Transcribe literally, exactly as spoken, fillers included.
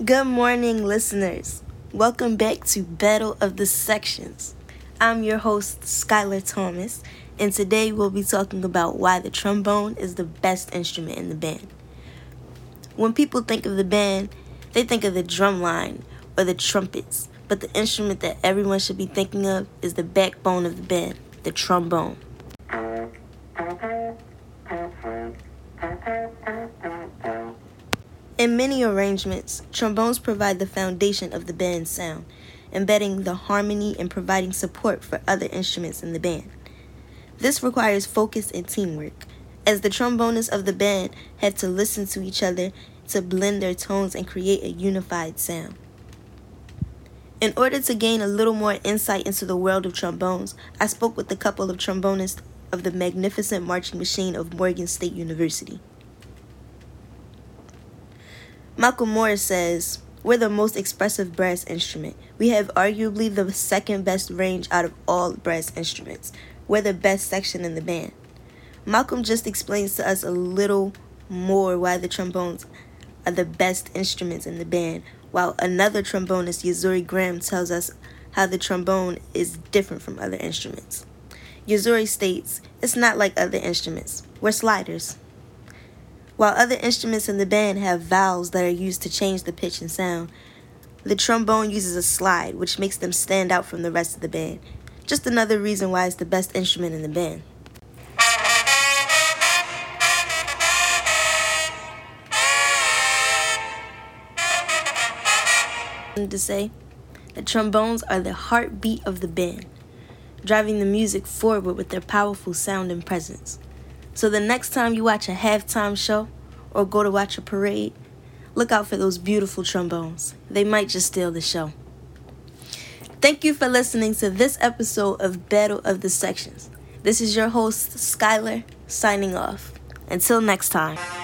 Good morning, listeners. Welcome back to Battle of the Sections. I'm your host, Skylar Thomas, and today we'll be talking about why the trombone is the best instrument in the band. When people think of the band, they think of the drum line or the trumpets, but the instrument that everyone should be thinking of is the backbone of the band, the trombone. In many arrangements, trombones provide the foundation of the band's sound, embedding the harmony and providing support for other instruments in the band. This requires focus and teamwork, as the trombonists of the band have to listen to each other to blend their tones and create a unified sound. In order to gain a little more insight into the world of trombones, I spoke with a couple of trombonists of the magnificent marching machine of Morgan State University. Malcolm Morris says, "We're the most expressive brass instrument. We have arguably the second best range out of all brass instruments. We're the best section in the band." Malcolm just explains to us a little more why the trombones are the best instruments in the band, while another trombonist, Yuzuri Graham, tells us how the trombone is different from other instruments. Yuzuri states, "It's not like other instruments. We're sliders." While other instruments in the band have valves that are used to change the pitch and sound, the trombone uses a slide, which makes them stand out from the rest of the band. Just another reason why it's the best instrument in the band. To say, the trombones are the heartbeat of the band, driving the music forward with their powerful sound and presence. So the next time you watch a halftime show or go to watch a parade, look out for those beautiful trombones. They might just steal the show. Thank you for listening to this episode of Battle of the Sections. This is your host, Skylar, signing off. Until next time.